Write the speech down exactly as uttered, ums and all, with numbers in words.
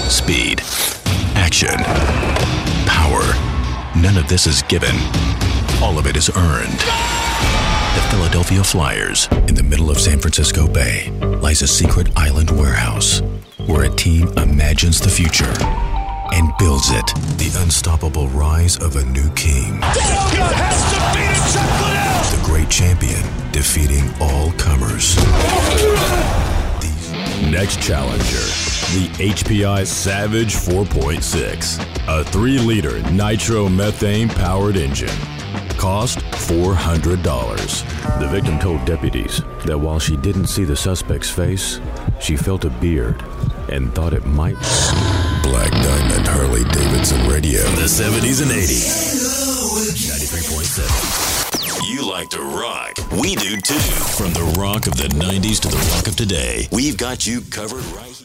speed, action, power. None of this is given. All of it is earned. The Philadelphia Flyers, in the middle of San Francisco Bay, lies a secret island warehouse where a team imagines the future and builds it. The unstoppable rise of a new king. Delgado has defeated Chuck Liddell! The great champion defeating all comers. These Next challenger, the H P I Savage four point six, a three liter nitromethane-powered engine. Cost four hundred dollars. The victim told deputies that while she didn't see the suspect's face, she felt a beard and thought it might... Black Diamond Harley Davidson Radio. The seventies and eighties. ninety-three point seven. You like to rock. We do too. From the rock of the nineties to the rock of today, we've got you covered right here.